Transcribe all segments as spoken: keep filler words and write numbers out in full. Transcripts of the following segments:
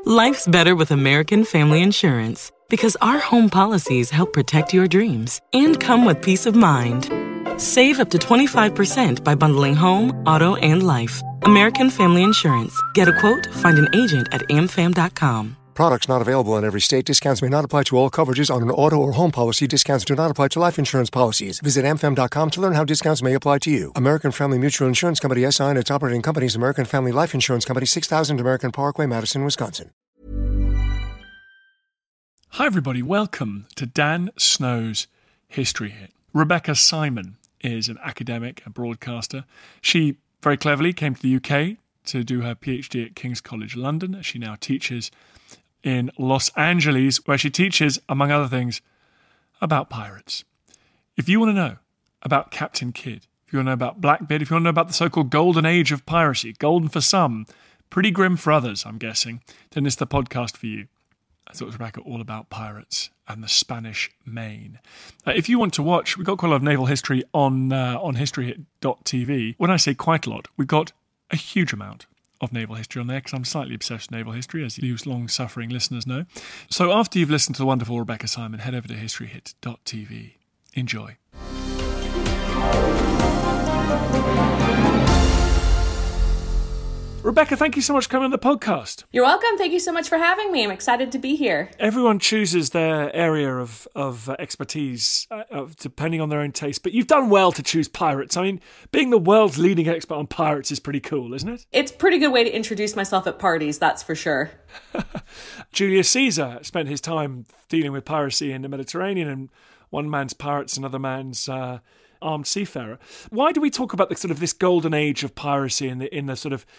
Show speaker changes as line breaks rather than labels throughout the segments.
Life's better with American Family Insurance because our home policies help protect your dreams and come with peace of mind. Save up to twenty-five percent by bundling home, auto, and life. American Family Insurance. Get a quote, find an agent at a m fam dot com.
Products not available in every state. Discounts may not apply to all coverages on an auto or home policy. Discounts do not apply to life insurance policies. Visit a m fam dot com to learn how discounts may apply to you. American Family Mutual Insurance Company, S I and its operating companies, American Family Life Insurance Company, six thousand American Parkway, Madison, Wisconsin.
Hi everybody, welcome to Dan Snow's History Hit. Rebecca Simon is an academic and broadcaster. She very cleverly came to the U K to do her PhD at King's College London. She now teaches in Los Angeles, where she teaches, among other things, about pirates. If you want to know about Captain Kidd, if you want to know about Blackbeard, if you want to know about the so-called golden age of piracy, golden for some, pretty grim for others, I'm guessing, then this is the podcast for you. I thought Rebecca all about pirates and the Spanish Main. Uh, if you want to watch, we've got quite a lot of naval history on uh, on history hit dot t v. When I say quite a lot, we've got a huge amount of naval history on there because I'm slightly obsessed with naval history, as you long-suffering listeners know. So after you've listened to the wonderful Rebecca Simon, head over to history hit dot t v. Enjoy. Rebecca, thank you so much for coming on the podcast.
You're welcome. Thank you so much for having me. I'm excited to be here.
Everyone chooses their area of, of uh, expertise uh, uh, depending on their own taste, but you've done well to choose pirates. I mean, being the world's leading expert on pirates is pretty cool, isn't it?
It's a pretty good way to introduce myself at parties, that's for sure.
Julius Caesar spent his time dealing with piracy in the Mediterranean, and one man's pirates, another man's uh, armed seafarer. Why do we talk about the sort of this golden age of piracy in the in the sort of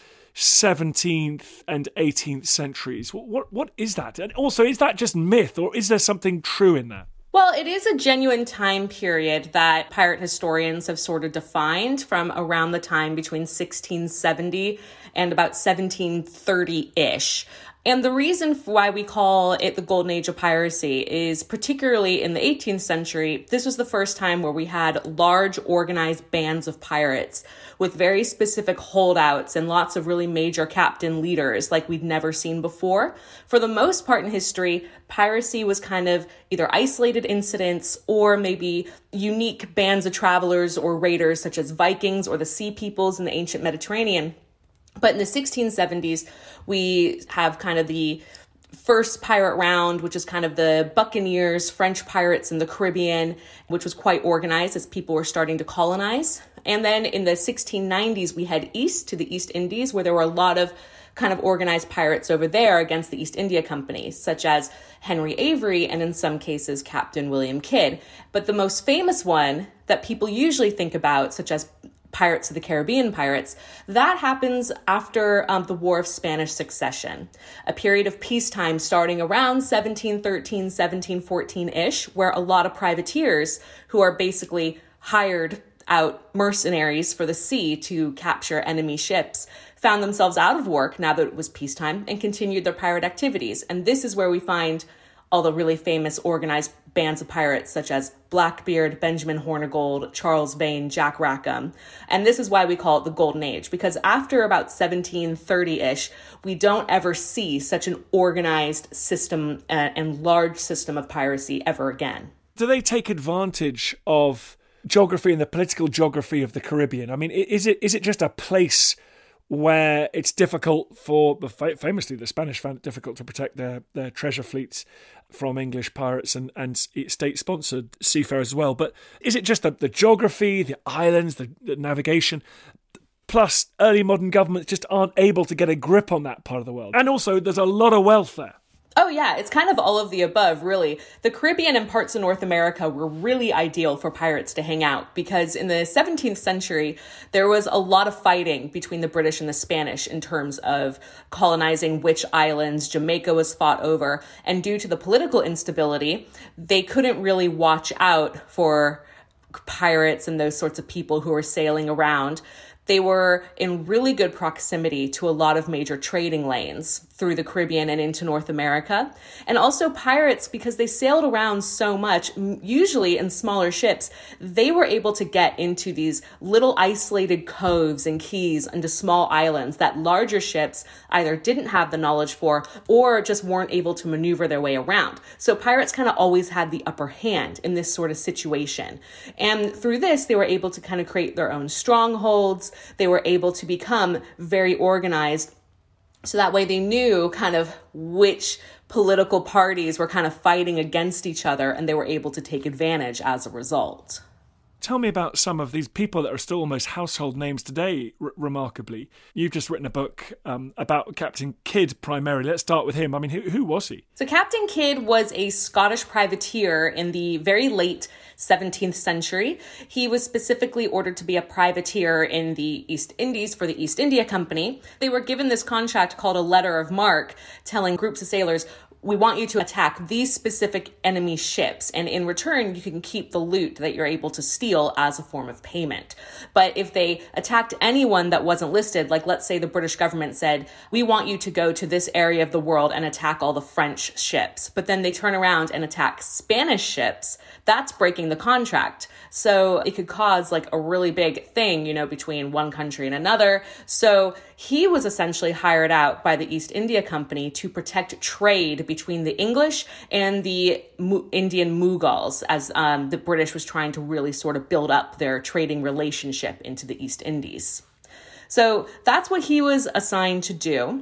seventeenth and eighteenth centuries? What, what what is that? And also, is that just myth, or is there something true in that?
Well, it is a genuine time period that pirate historians have sort of defined from around the time between sixteen seventy and about seventeen thirty-ish. And the reason for why we call it the golden age of piracy is particularly in the eighteenth century, this was the first time where we had large organized bands of pirates with very specific holdouts and lots of really major captain leaders like we'd never seen before. For the most part in history, piracy was kind of either isolated incidents or maybe unique bands of travelers or raiders such as Vikings or the Sea Peoples in the ancient Mediterranean. But in the sixteen seventies, we have kind of the first pirate round, which is kind of the Buccaneers, French pirates in the Caribbean, which was quite organized as people were starting to colonize. And then in the sixteen nineties, we head east to the East Indies, where there were a lot of kind of organized pirates over there against the East India Company, such as Henry Avery and in some cases Captain William Kidd. But the most famous one that people usually think about, such as Pirates of the Caribbean pirates, that happens after um, the War of Spanish Succession, a period of peacetime starting around seventeen thirteen, seventeen fourteen-ish, where a lot of privateers who are basically hired out mercenaries for the sea to capture enemy ships found themselves out of work now that it was peacetime and continued their pirate activities. And this is where we find all the really famous organized bands of pirates such as Blackbeard, Benjamin Hornigold, Charles Vane, Jack Rackham. And this is why we call it the Golden Age, because after about seventeen thirty-ish, we don't ever see such an organized system uh, and large system of piracy ever again.
Do they take advantage of geography and the political geography of the Caribbean? I mean, is it is it just a place where it's difficult for, famously the Spanish found it difficult to protect their, their treasure fleets from English pirates and, and state-sponsored seafarers as well. But is it just the, the geography, the islands, the, the navigation, plus early modern governments just aren't able to get a grip on that part of the world? And also, there's a lot of wealth there.
Oh, yeah, it's kind of all of the above, really. The Caribbean and parts of North America were really ideal for pirates to hang out because in the seventeenth century, there was a lot of fighting between the British and the Spanish in terms of colonizing which islands. Jamaica was fought over, and due to the political instability, they couldn't really watch out for pirates and those sorts of people who were sailing around. They were in really good proximity to a lot of major trading lanes through the Caribbean and into North America. And also pirates, because they sailed around so much, usually in smaller ships, they were able to get into these little isolated coves and keys into small islands that larger ships either didn't have the knowledge for or just weren't able to maneuver their way around. So pirates kind of always had the upper hand in this sort of situation. And through this, they were able to kind of create their own strongholds. They were able to become very organized. So that way they knew kind of which political parties were kind of fighting against each other, and they were able to take advantage as a result.
Tell me about some of these people that are still almost household names today, r- remarkably. You've just written a book um, about Captain Kidd primarily. Let's start with him. I mean, who, who was he?
So Captain Kidd was a Scottish privateer in the very late seventeenth century. He was specifically ordered to be a privateer in the East Indies for the East India Company. They were given this contract called a letter of marque, telling groups of sailors, we want you to attack these specific enemy ships, and in return, you can keep the loot that you're able to steal as a form of payment. But if they attacked anyone that wasn't listed, like let's say the British government said, we want you to go to this area of the world and attack all the French ships, but then they turn around and attack Spanish ships, that's breaking the contract. So it could cause like a really big thing, you know, between one country and another. So he was essentially hired out by the East India Company to protect trade between the English and the Mu- Indian Mughals, as um, the British was trying to really sort of build up their trading relationship into the East Indies. So that's what he was assigned to do.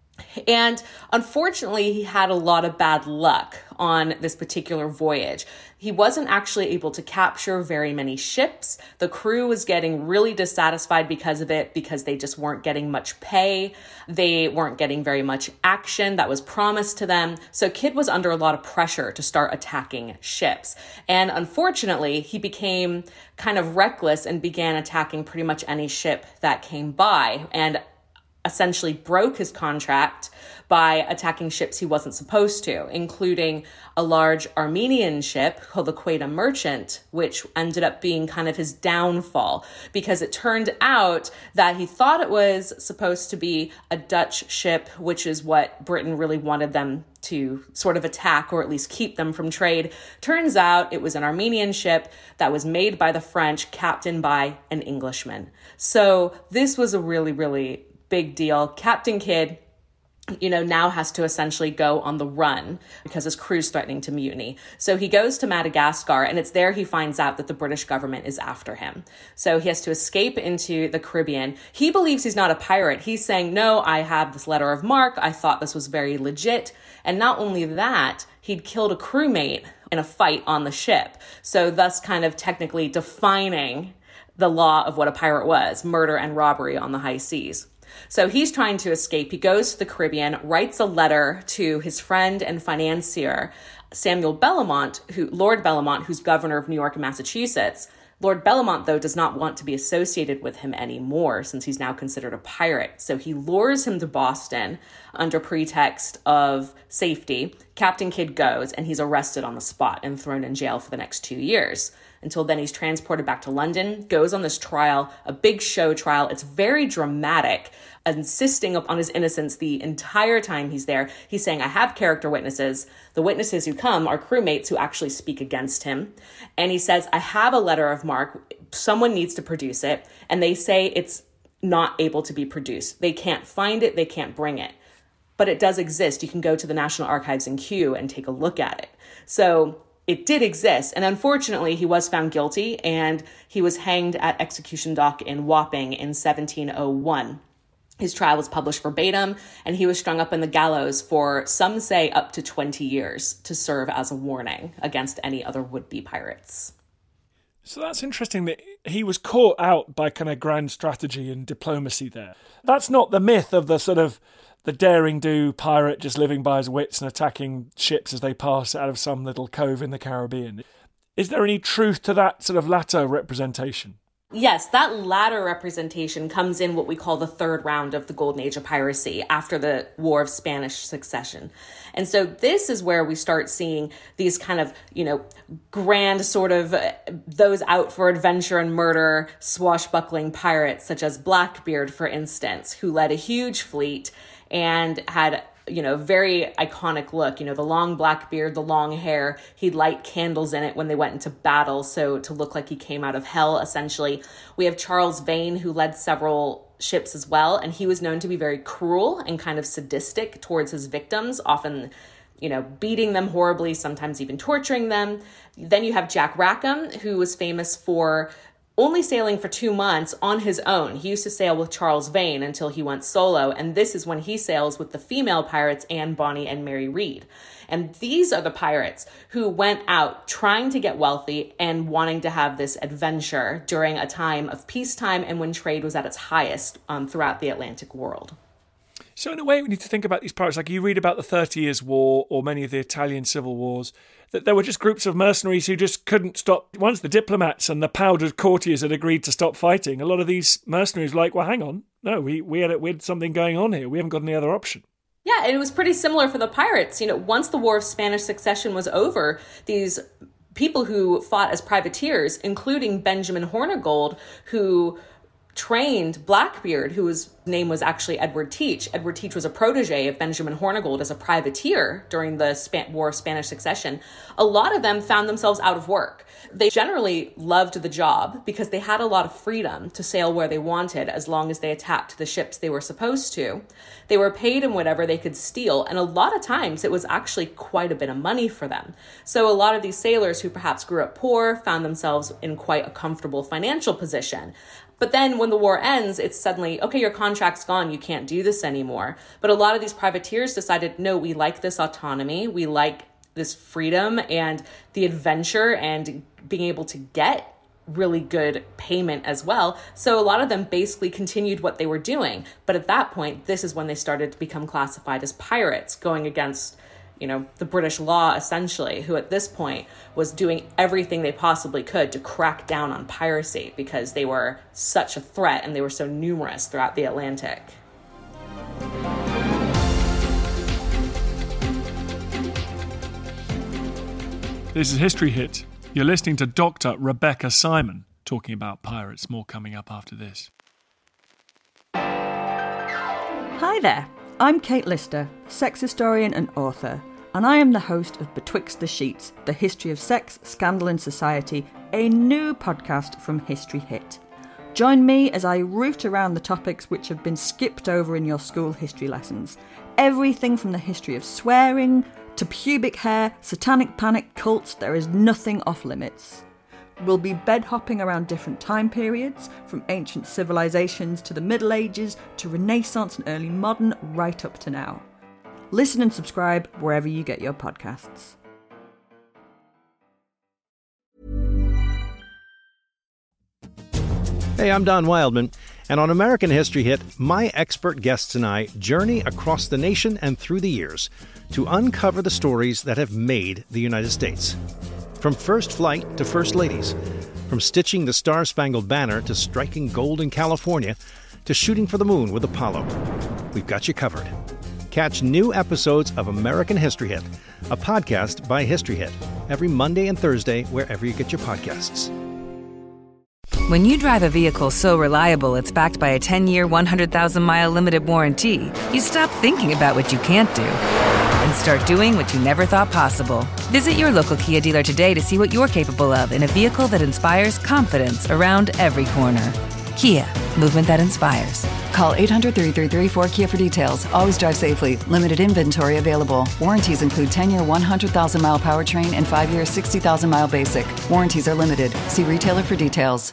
And unfortunately, he had a lot of bad luck on this particular voyage. He wasn't actually able to capture very many ships. The crew was getting really dissatisfied because of it, because they just weren't getting much pay. They weren't getting very much action that was promised to them. So Kidd was under a lot of pressure to start attacking ships. And unfortunately, he became kind of reckless and began attacking pretty much any ship that came by, and essentially broke his contract by attacking ships he wasn't supposed to, including a large Armenian ship called the Quetta Merchant, which ended up being kind of his downfall, because it turned out that he thought it was supposed to be a Dutch ship, which is what Britain really wanted them to sort of attack, or at least keep them from trade. Turns out it was an Armenian ship that was made by the French, captained by an Englishman. So this was a really, really big deal. Captain Kidd, you know, now has to essentially go on the run because his crew's threatening to mutiny. So he goes to Madagascar, and it's there he finds out that the British government is after him. So he has to escape into the Caribbean. He believes he's not a pirate. He's saying, no, I have this letter of marque. I thought this was very legit. And not only that, he'd killed a crewmate in a fight on the ship. So thus kind of technically defining the law of what a pirate was, murder and robbery on the high seas. So he's trying to escape. He goes to the Caribbean, writes a letter to his friend and financier, Samuel Bellamont, who Lord Bellamont, who's governor of New York and Massachusetts. Lord Bellamont, though, does not want to be associated with him anymore since he's now considered a pirate. So he lures him to Boston under pretext of safety. Captain Kidd goes, and he's arrested on the spot and thrown in jail for the next two years. Until then, he's transported back to London, goes on this trial, a big show trial. It's very dramatic, insisting upon his innocence the entire time he's there. He's saying, I have character witnesses. The witnesses who come are crewmates who actually speak against him. And he says, I have a letter of marque. Someone needs to produce it. And they say it's not able to be produced. They can't find it. They can't bring it. But it does exist. You can go to the National Archives in Kew and take a look at it. So it did exist, and unfortunately, he was found guilty, and he was hanged at Execution Dock in Wapping in seventeen oh one. His trial was published verbatim, and he was strung up in the gallows for, some say, up to twenty years to serve as a warning against any other would-be pirates.
So that's interesting that he was caught out by kind of grand strategy and diplomacy there. That's not the myth of the sort of the daring-do pirate just living by his wits and attacking ships as they pass out of some little cove in the Caribbean. Is there any truth to that sort of latter representation?
Yes, that latter representation comes in what we call the third round of the Golden Age of piracy after the War of Spanish Succession. And so this is where we start seeing these kind of, you know, grand sort of uh, those out for adventure and murder, swashbuckling pirates such as Blackbeard, for instance, who led a huge fleet and had you know, very iconic look, you know, the long black beard, the long hair. He'd light candles in it when they went into battle, so to look like he came out of hell, essentially. We have Charles Vane, who led several ships as well, and he was known to be very cruel and kind of sadistic towards his victims, often, you know, beating them horribly, sometimes even torturing them. Then you have Jack Rackham, who was famous for only sailing for two months on his own. He used to sail with Charles Vane until he went solo, and this is when he sails with the female pirates Anne Bonny and Mary Read. And these are the pirates who went out trying to get wealthy and wanting to have this adventure during a time of peacetime and when trade was at its highest um, throughout the Atlantic world.
So in a way, we need to think about these pirates, like you read about the Thirty Years' War or many of the Italian civil wars, that there were just groups of mercenaries who just couldn't stop. Once the diplomats and the powdered courtiers had agreed to stop fighting, a lot of these mercenaries were like, well, hang on, no, we, we, had, we had something going on here. We haven't got any other option.
Yeah, and it was pretty similar for the pirates. You know, once the War of Spanish Succession was over, these people who fought as privateers, including Benjamin Hornigold, who trained Blackbeard, whose name was actually Edward Teach. Edward Teach was a protege of Benjamin Hornigold as a privateer during the Span- War of Spanish Succession. A lot of them found themselves out of work. They generally loved the job because they had a lot of freedom to sail where they wanted as long as they attacked the ships they were supposed to. They were paid in whatever they could steal, and a lot of times it was actually quite a bit of money for them. So a lot of these sailors who perhaps grew up poor found themselves in quite a comfortable financial position. But then when the war ends, it's suddenly, okay, your contract's gone, you can't do this anymore. But a lot of these privateers decided, no, we like this autonomy, we like this freedom and the adventure and being able to get really good payment as well. So a lot of them basically continued what they were doing. But at that point, this is when they started to become classified as pirates, going against, you know, the British law, essentially, who at this point was doing everything they possibly could to crack down on piracy because they were such a threat and they were so numerous throughout the Atlantic.
This is History Hit. You're listening to Doctor Rebecca Simon talking about pirates. More coming up after this.
Hi there. I'm Kate Lister, sex historian and author, and I am the host of Betwixt the Sheets, the history of sex, scandal and society, a new podcast from History Hit. Join me as I root around the topics which have been skipped over in your school history lessons. Everything from the history of swearing to pubic hair, satanic panic, cults, there is nothing off limits. We'll be bed hopping around different time periods, from ancient civilizations to the Middle Ages to Renaissance and early modern, right up to now. Listen and subscribe wherever you get your podcasts.
Hey, I'm Don Wildman, and on American History Hit, my expert guests and I journey across the nation and through the years to uncover the stories that have made the United States. From first flight to first ladies, from stitching the Star-Spangled Banner to striking gold in California to shooting for the moon with Apollo, we've got you covered. Catch new episodes of American History Hit, a podcast by History Hit, every Monday and Thursday wherever you get your podcasts.
When you drive a vehicle so reliable it's backed by a ten-year, one hundred thousand mile limited warranty, you stop thinking about what you can't do and start doing what you never thought possible. Visit your local Kia dealer today to see what you're capable of in a vehicle that inspires confidence around every corner. Kia, movement that inspires.
Call eight hundred, three three three, four K I A for details. Always drive safely. Limited inventory available. Warranties include ten-year, one hundred thousand mile powertrain and five-year, sixty thousand mile basic. Warranties are limited. See retailer for details.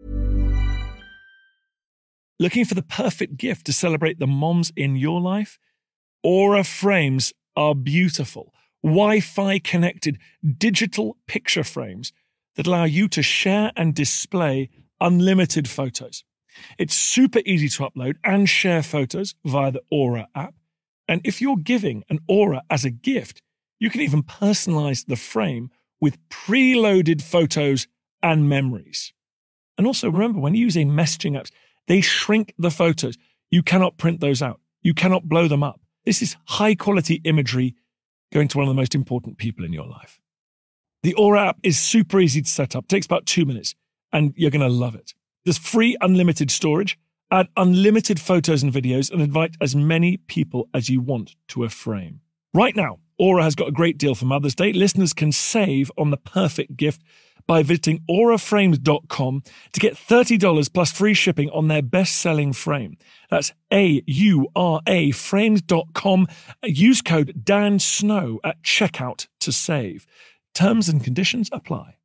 Looking for the perfect gift to celebrate the moms in your life? Aura frames are beautiful, Wi-Fi connected digital picture frames that allow you to share and display unlimited photos. It's super easy to upload and share photos via the Aura app. And if you're giving an Aura as a gift, you can even personalize the frame with preloaded photos and memories. And also remember, when you're using messaging apps, they shrink the photos. You cannot print those out. You cannot blow them up. This is high-quality imagery going to one of the most important people in your life. The Aura app is super easy to set up. It takes about two minutes, and you're going to love it. There's free unlimited storage Add unlimited photos and videos and invite as many people as you want to a frame. Right now, Aura has got a great deal for Mother's Day. Listeners can save on the perfect gift by visiting aura frames dot com to get thirty dollars plus free shipping on their best-selling frame. That's A U R A frames dot com. Use code Dan Snow at checkout to save. Terms and conditions apply.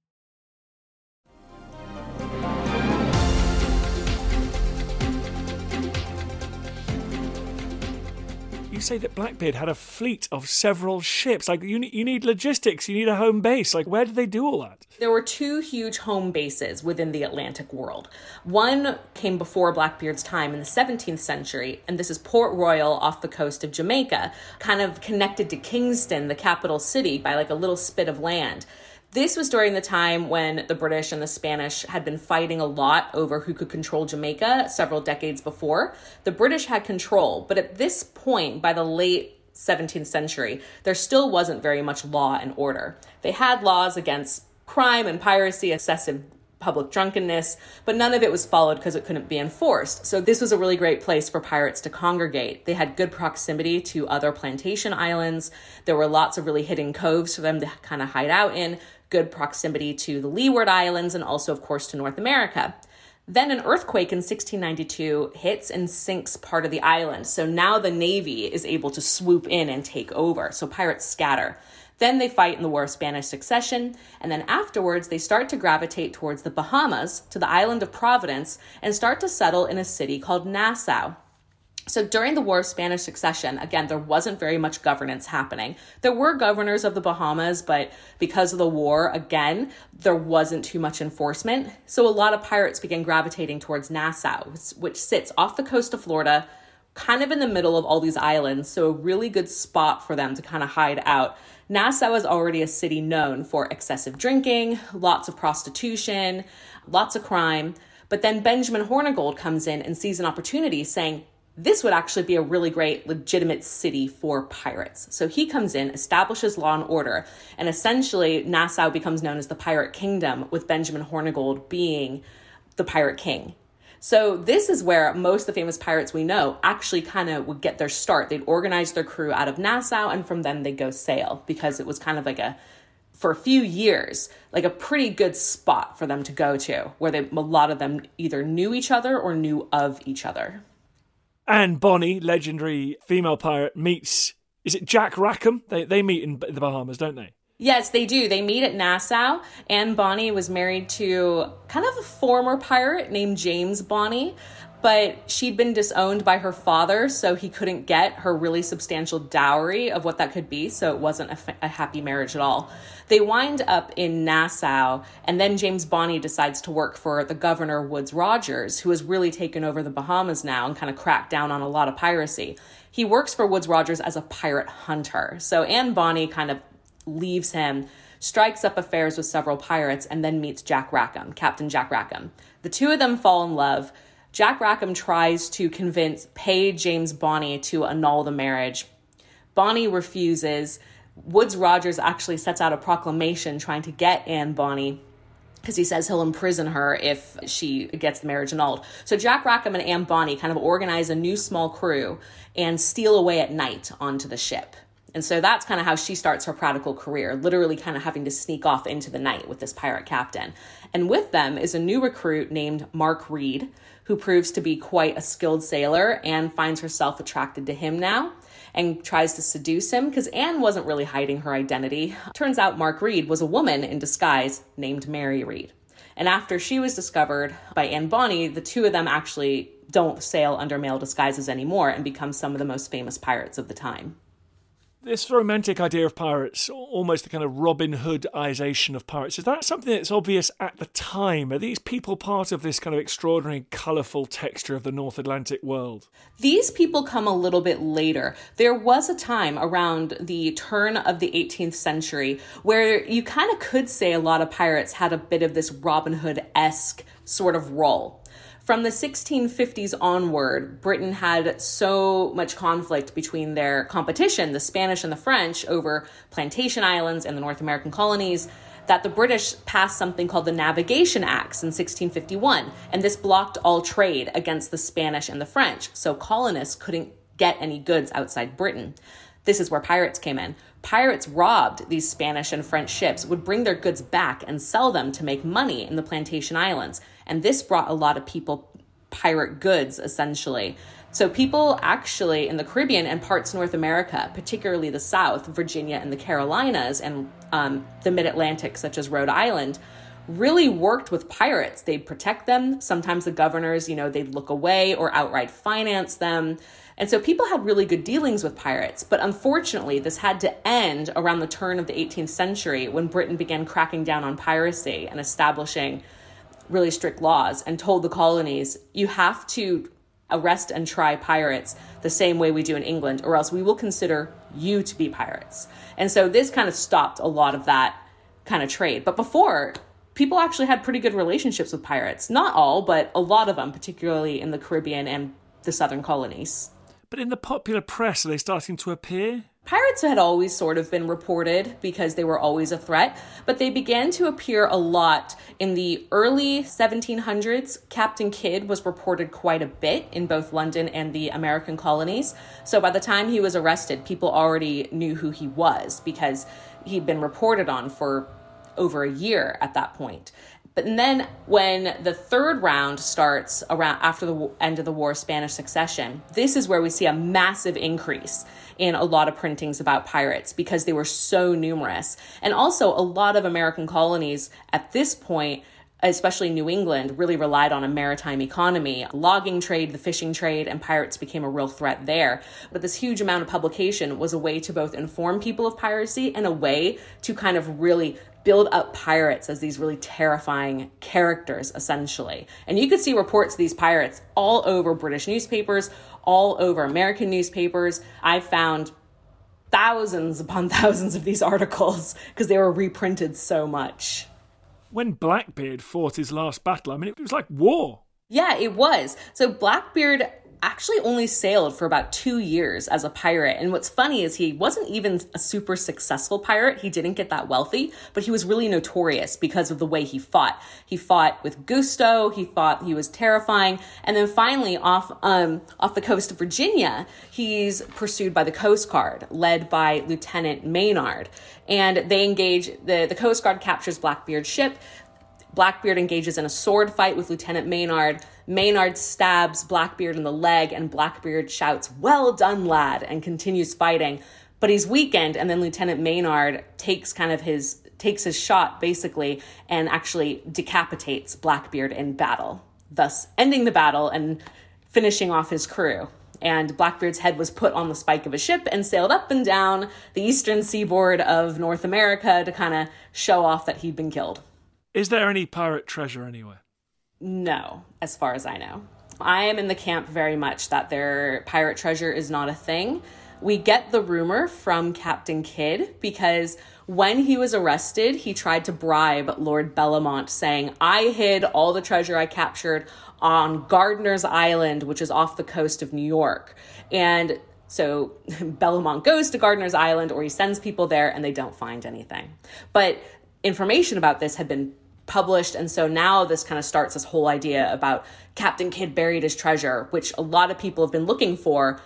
You say that Blackbeard had a fleet of several ships. Like, you need, you need logistics, you need a home base. Like, where did they do all that?
There were two huge home bases within the Atlantic world. One came before Blackbeard's time in the seventeenth century, and this is Port Royal off the coast of Jamaica, kind of connected to Kingston, the capital city, by like a little spit of land. This was during the time when the British and the Spanish had been fighting a lot over who could control Jamaica several decades before. The British had control, but at this point, by the late seventeenth century, there still wasn't very much law and order. They had laws against crime and piracy, excessive public drunkenness, but none of it was followed because it couldn't be enforced. So this was a really great place for pirates to congregate. They had good proximity to other plantation islands. There were lots of really hidden coves for them to kind of hide out in, good proximity to the Leeward Islands, and also, of course, to North America. Then an earthquake in sixteen ninety-two hits and sinks part of the island. So now the Navy is able to swoop in and take over. So pirates scatter. Then they fight in the War of Spanish Succession, and then afterwards they start to gravitate towards the Bahamas, to the island of Providence, and start to settle in a city called Nassau. So during the War of Spanish Succession, again, there wasn't very much governance happening. There were governors of the Bahamas, but because of the war, again, there wasn't too much enforcement. So a lot of pirates began gravitating towards Nassau, which sits off the coast of Florida, kind of in the middle of all these islands, so a really good spot for them to kind of hide out. Nassau is already a city known for excessive drinking, lots of prostitution, lots of crime. But then Benjamin Hornigold comes in and sees an opportunity, saying, this would actually be a really great, legitimate city for pirates. So he comes in, establishes law and order, and essentially Nassau becomes known as the Pirate Kingdom, with Benjamin Hornigold being the Pirate King. So this is where most of the famous pirates we know actually kind of would get their start. They'd organize their crew out of Nassau, and from then they'd go sail, because it was kind of like a, for a few years, like a pretty good spot for them to go to, where they, a lot of them either knew each other or knew of each other.
Anne Bonny, legendary female pirate, meets, is it Jack Rackham? They they meet in the Bahamas, don't they?
Yes, they do. They meet at Nassau. Anne Bonny was married to kind of a former pirate named James Bonny, but she'd been disowned by her father, so he couldn't get her really substantial dowry of what that could be, so it wasn't a, f- a happy marriage at all. They wind up in Nassau, and then James Bonny decides to work for the governor, Woodes Rogers, who has really taken over the Bahamas now and kind of cracked down on a lot of piracy. He works for Woodes Rogers as a pirate hunter. So Anne Bonny kind of leaves him, strikes up affairs with several pirates, and then meets Jack Rackham, Captain Jack Rackham. The two of them fall in love. Jack Rackham tries to convince, pay James Bonny to annul the marriage. Bonny refuses. Woodes Rogers actually sets out a proclamation trying to get Anne Bonny, because he says he'll imprison her if she gets the marriage annulled. So Jack Rackham and Anne Bonny kind of organize a new small crew and steal away at night onto the ship. And so that's kind of how she starts her piratical career, literally kind of having to sneak off into the night with this pirate captain. And with them is a new recruit named Mark Reed, who proves to be quite a skilled sailor and finds herself attracted to him now and tries to seduce him, because Anne wasn't really hiding her identity. Turns out Mark Reed was a woman in disguise named Mary Reed. And after she was discovered by Anne Bonny, the two of them actually don't sail under male disguises anymore and become some of the most famous pirates of the time.
This romantic idea of pirates, almost the kind of Robin Hoodization of pirates, is that something that's obvious at the time? Are these people part of this kind of extraordinary, colourful texture of the North Atlantic world?
These people come a little bit later. There was a time around the turn of the eighteenth century where you kind of could say a lot of pirates had a bit of this Robin Hood-esque sort of role. From the sixteen fifties onward, Britain had so much conflict between their competition, the Spanish and the French, over plantation islands and the North American colonies, that the British passed something called the Navigation Acts in sixteen fifty-one, and this blocked all trade against the Spanish and the French, so colonists couldn't get any goods outside Britain. This is where pirates came in. Pirates robbed these Spanish and French ships, would bring their goods back and sell them to make money in the plantation islands, and this brought a lot of people pirate goods, essentially. So people actually in the Caribbean and parts of North America, particularly the South, Virginia and the Carolinas, and um, the mid-Atlantic, such as Rhode Island, really worked with pirates. They'd protect them. Sometimes the governors, you know, they'd look away or outright finance them. And so people had really good dealings with pirates. But unfortunately, this had to end around the turn of the eighteenth century when Britain began cracking down on piracy and establishing really strict laws and told the colonies, you have to arrest and try pirates the same way we do in England, or else we will consider you to be pirates. And so this kind of stopped a lot of that kind of trade. But before, people actually had pretty good relationships with pirates. Not all, but a lot of them, particularly in the Caribbean and the southern colonies.
But in the popular press, are they starting to appear?
Pirates had always sort of been reported because they were always a threat, but they began to appear a lot in the early seventeen hundreds. Captain Kidd was reported quite a bit in both London and the American colonies. So by the time he was arrested, people already knew who he was because he'd been reported on for over a year at that point. But then when the third round starts around after the end of the War of Spanish Succession, this is where we see a massive increase in a lot of printings about pirates because they were so numerous. And also a lot of American colonies at this point, especially New England, really relied on a maritime economy. Logging trade, the fishing trade, and pirates became a real threat there. But this huge amount of publication was a way to both inform people of piracy and a way to kind of really build up pirates as these really terrifying characters, essentially. And you could see reports of these pirates all over British newspapers, all over American newspapers. I found thousands upon thousands of these articles because they were reprinted so much.
When Blackbeard fought his last battle, I mean, it was like war.
Yeah, it was. So Blackbeard actually only sailed for about two years as a pirate. And what's funny is he wasn't even a super successful pirate. He didn't get that wealthy, but he was really notorious because of the way he fought. He fought with gusto. He fought, he was terrifying. And then finally off, um, off the coast of Virginia, he's pursued by the Coast Guard, led by Lieutenant Maynard. And they engage, the, the Coast Guard captures Blackbeard's ship. Blackbeard engages in a sword fight with Lieutenant Maynard. Maynard stabs Blackbeard in the leg, and Blackbeard shouts, "Well done, lad," and continues fighting. But he's weakened, and then Lieutenant Maynard takes kind of his takes his shot, basically, and actually decapitates Blackbeard in battle, thus ending the battle and finishing off his crew. And Blackbeard's head was put on the spike of a ship and sailed up and down the eastern seaboard of North America to kind of show off that he'd been killed.
Is there any pirate treasure anywhere?
No, as far as I know. I am in the camp very much that their pirate treasure is not a thing. We get the rumor from Captain Kidd because when he was arrested, he tried to bribe Lord Bellomont, saying, "I hid all the treasure I captured on Gardiner's Island, which is off the coast of New York." And so Bellomont goes to Gardiner's Island, or he sends people there, and they don't find anything. But information about this had been published, and so now this kind of starts this whole idea about Captain Kidd buried his treasure, which a lot of people have been looking for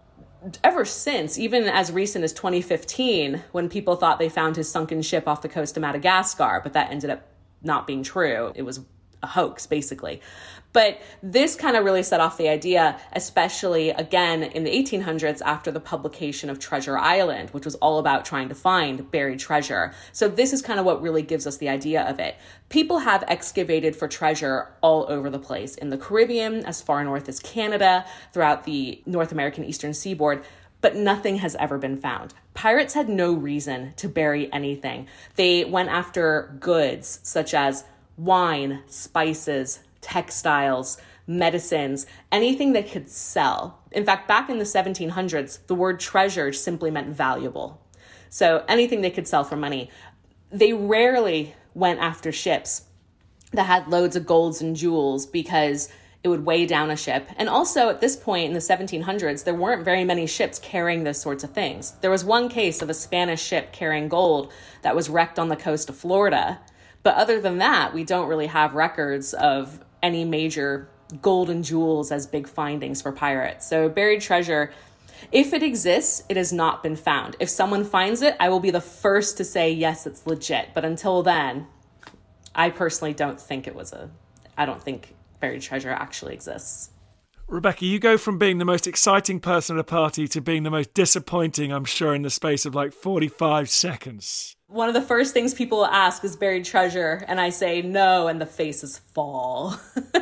ever since, even as recent as twenty fifteen, when people thought they found his sunken ship off the coast of Madagascar, but that ended up not being true. It was a hoax, basically. But this kind of really set off the idea, especially again in the eighteen hundreds after the publication of Treasure Island, which was all about trying to find buried treasure. So this is kind of what really gives us the idea of it. People have excavated for treasure all over the place, in the Caribbean, as far north as Canada, throughout the North American eastern seaboard, but nothing has ever been found. Pirates had no reason to bury anything. They went after goods such as wine, spices, textiles, medicines, anything they could sell. In fact, back in the seventeen hundreds, the word treasure simply meant valuable. So anything they could sell for money. They rarely went after ships that had loads of golds and jewels because It would weigh down a ship. And also at this point in the seventeen hundreds, there weren't very many ships carrying those sorts of things. There was one case of a Spanish ship carrying gold that was wrecked on the coast of Florida. But other than that, we don't really have records of any major gold and jewels as big findings for pirates. So buried treasure, if it exists, it has not been found. If someone finds it, I will be the first to say, yes, it's legit. But until then, I personally don't think it was a, I don't think buried treasure actually exists.
Rebecca, you go from being the most exciting person at a party to being the most disappointing, I'm sure, in the space of like forty-five seconds.
One of the first things people ask is buried treasure, and I say no, and the faces fall.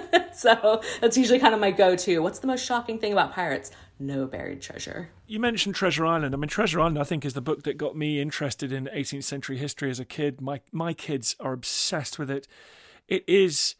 So that's usually kind of my go-to. What's the most shocking thing about pirates? No buried treasure.
You mentioned Treasure Island. I mean, Treasure Island, I think, is the book that got me interested in eighteenth century history as a kid. My my kids are obsessed with it. It is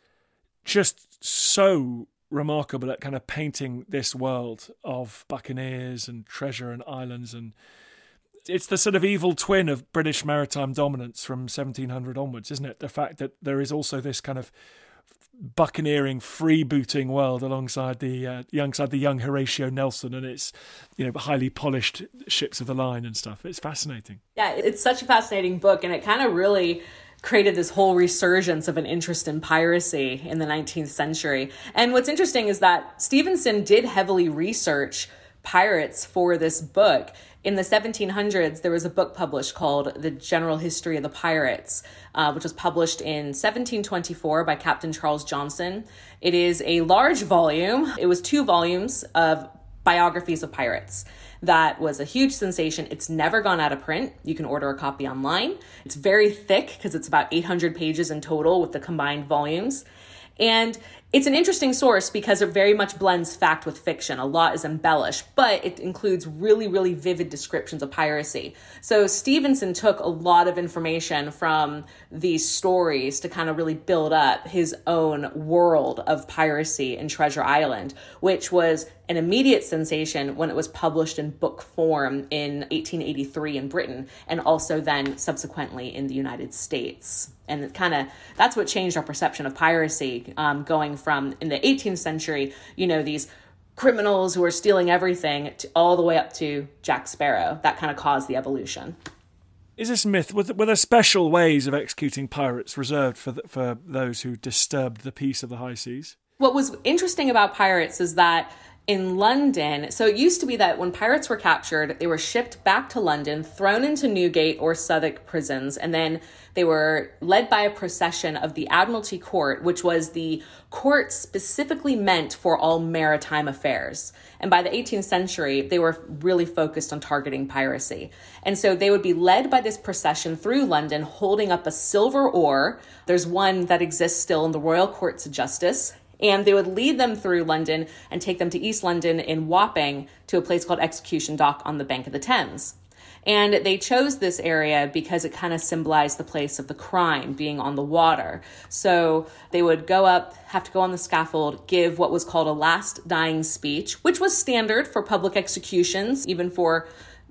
just so remarkable at kind of painting this world of buccaneers and treasure and islands, and it's the sort of evil twin of British maritime dominance from seventeen hundred onwards, isn't it? The fact that there is also this kind of buccaneering, freebooting world alongside the uh, alongside the young Horatio Nelson and its, you know, highly polished ships of the line and stuff. It's fascinating.
Yeah, it's such a fascinating book, and it kind of really created this whole resurgence of an interest in piracy in the nineteenth century. And what's interesting is that Stevenson did heavily research pirates for this book. In the seventeen hundreds, there was a book published called The General History of the Pirates, uh, which was published in seventeen twenty-four by Captain Charles Johnson. It is a large volume. It was two volumes of biographies of pirates. That was a huge sensation. It's never gone out of print. You can order a copy online. It's very thick because it's about eight hundred pages in total with the combined volumes. And it's an interesting source because it very much blends fact with fiction. A lot is embellished, but it includes really, really vivid descriptions of piracy. So Stevenson took a lot of information from these stories to kind of really build up his own world of piracy in Treasure Island, which was an immediate sensation when it was published in book form in eighteen eighty-three in Britain, and also then subsequently in the United States. And it kind of, that's what changed our perception of piracy, um, going from, in the eighteenth century, you know, these criminals who are stealing everything, to, all the way up to Jack Sparrow. That kind of caused the evolution.
Is this myth, were there, were there special ways of executing pirates reserved for the, for those who disturbed the peace of the high seas?
What was interesting about pirates is that in London, so it used to be that when pirates were captured, they were shipped back to London, thrown into Newgate or Southwark prisons, and then they were led by a procession of the Admiralty Court, which was the court specifically meant for all maritime affairs. And by the eighteenth century, they were really focused on targeting piracy. And so they would be led by this procession through London, holding up a silver oar. There's one that exists still in the Royal Courts of Justice. And they would lead them through London and take them to East London in Wapping to a place called Execution Dock on the bank of the Thames. And they chose this area because it kind of symbolized the place of the crime being on the water. So they would go up, have to go on the scaffold, give what was called a last dying speech, which was standard for public executions, even for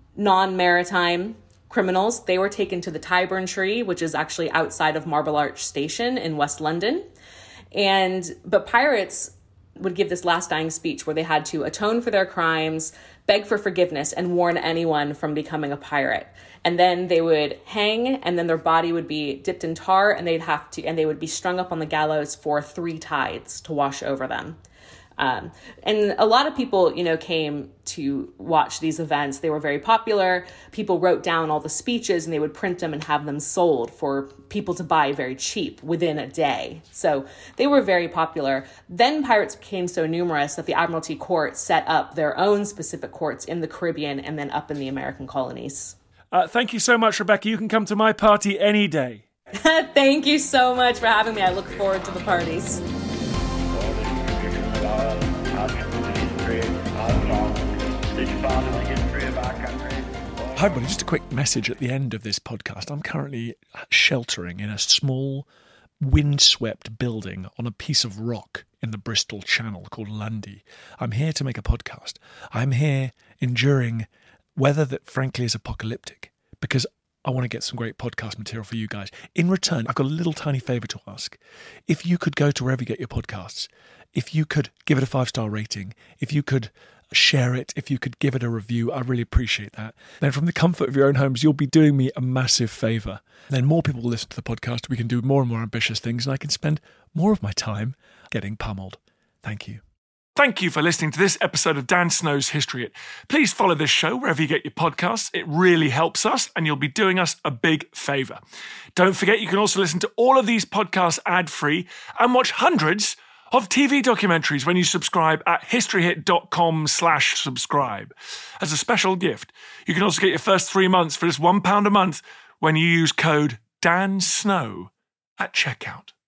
non-maritime criminals. They were taken to the Tyburn Tree, which is actually outside of Marble Arch Station in West London. And but pirates would give this last dying speech where they had to atone for their crimes, beg for forgiveness, and warn anyone from becoming a pirate. And then they would hang, and then their body would be dipped in tar, and they'd have to, and they would be strung up on the gallows for three tides to wash over them. Um, and a lot of people, you know, came to watch these events. They were very popular. People wrote down all the speeches and they would print them and have them sold for people to buy very cheap within a day. So they were very popular. Then pirates became so numerous that the Admiralty Court set up their own specific courts in the Caribbean and then up in the American colonies.
Uh, thank you so much, Rebecca. You can come to my party any day.
Thank you so much for having me. I look forward to the parties.
Hi everybody, just a quick message at the end of this podcast. I'm currently sheltering in a small windswept building on a piece of rock in the Bristol Channel called Lundy. I'm here to make a podcast. I'm here enduring weather that frankly is apocalyptic because I want to get some great podcast material for you guys. In return, I've got a little tiny favour to ask. If you could go to wherever you get your podcasts, if you could give it a five-star rating, if you could share it, if you could give it a review, I really appreciate that. Then from the comfort of your own homes, you'll be doing me a massive favour. Then more people will listen to the podcast, we can do more and more ambitious things, and I can spend more of my time getting pummeled. Thank you. Thank you for listening to this episode of Dan Snow's History Hit. Please follow this show wherever you get your podcasts. It really helps us, and you'll be doing us a big favour. Don't forget, you can also listen to all of these podcasts ad-free and watch hundreds of T V documentaries when you subscribe at historyhit.com slash subscribe. As a special gift, you can also get your first three months for just one pound a month when you use code DANSNOW at checkout.